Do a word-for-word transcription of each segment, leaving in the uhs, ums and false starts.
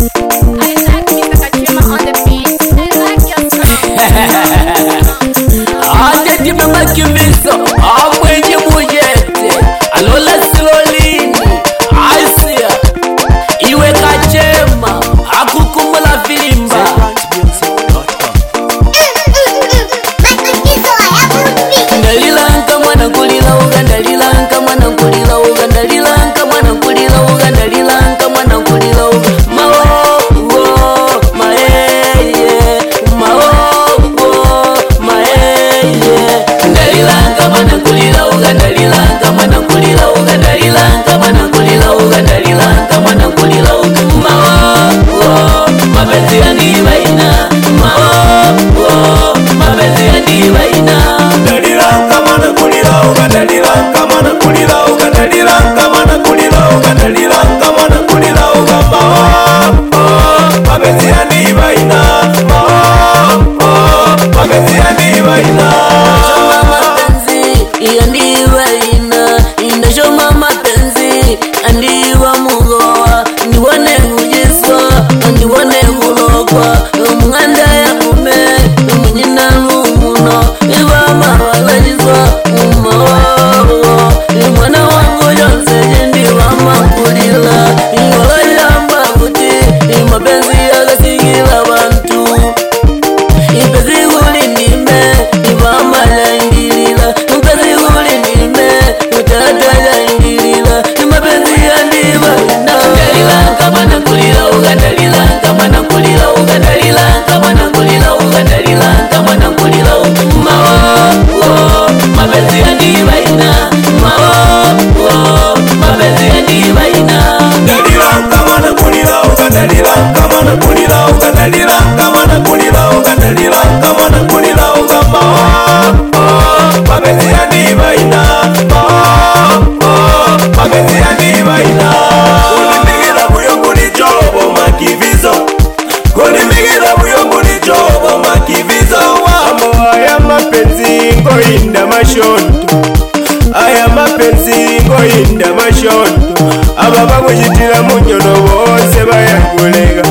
Aya mapenzi ngoyinda mashoto aba bagujitira munyono bonse bayagulega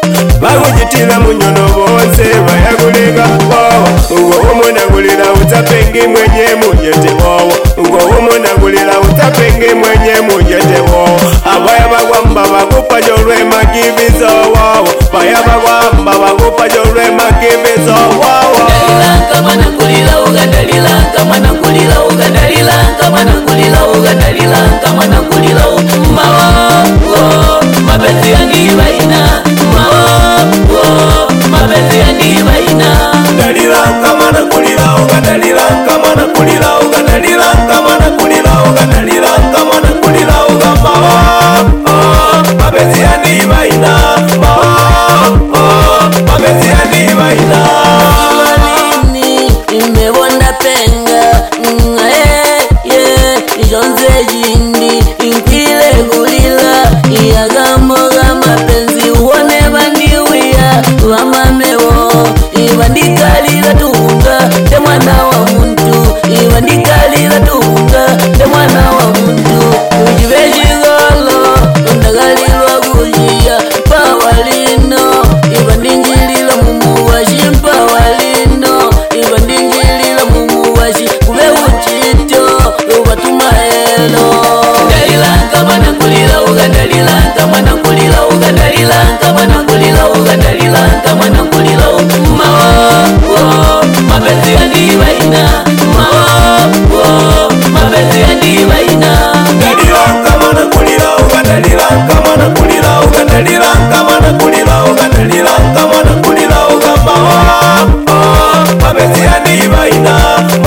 bagujitira munyono bonse bayagulega wawa ugo umunagulira utapenge mwenye mujete wawa ugo umunagulira utapenge mwenye mujete wawa abaya bagwamba bagupa jorwe makibizo wawa baya bagwamba bagupa jorwe makibizo wawa Kamana kulila ugadalila kamana kulila ugadalila kamana kulila ugadalila kamana kulila mawa mapenzi yani baina mawa mapenzi yani baina dalila kamana kulila ugadalila kamana kulila ugadalila kamana kulila ugadalila kamana kulila ugamawa mapenzi yani baina mawa mapenzi yani baina imebonda penga ngae ye jonze jindi inkile gulila iyagambo gama penzi uone bandiwia wamamewo ibandikalila tunga de mwana wa muntu ibandikalila tunga de mwana wa muntu ujibejigolo ndagalilwa gujia pawalino ibandingilila mumuwashi pawalino ibandingilila mumuwashi kube uchito ubatuma elo dalila kamana kulila ugadalila kamana kulila ugadalila kamana kulila ugadalila kamana kulila mawa mapenzi yani baina mawa mapenzi yani baina dalila kamana kulila ugadalila kamana kulila ugadalila kamana kulila ugadalila kamana kulila ugamawa mapenzi yani baina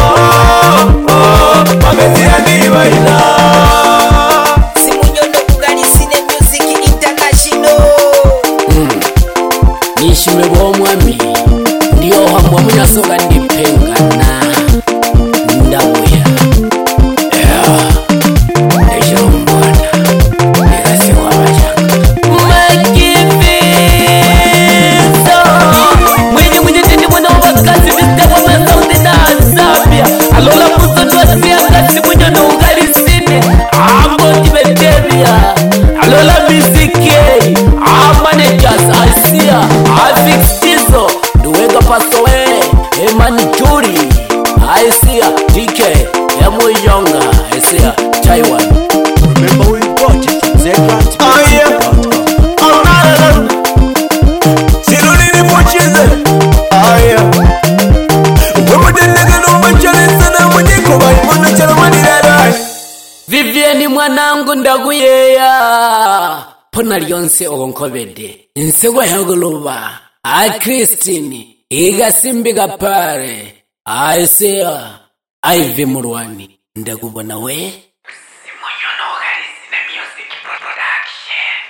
mawa mapenzi yani baina Simunyono Kuganisine Music International. nishime bomwami ndiyo hamwa munyasoga ndipengana ndabuya ndeshomwana ndikasiwa bashaka makivizo mwenye mwenye tini mwana wabakazi vistewa masauti na azabia alola muso tuwasia kasi munyono ugalisine ambo tibetebia alola misike amanejas asia afix tizo duwega pasowe emani juri asia tk emuyonga asia Taiwan. Remember we got it. Zegrant. Oh yeah. Oh na na na. Siruli ni mochize. Oh yeah. Wewe ndio ndio machale sana mwenyewe kwa mbona chala manira. Vivieni mwanangu ndaguyeya pona lyonse ogonkobede nsego yagoloba a Christine igasimbiga pare aisea aive murwani ndakubona we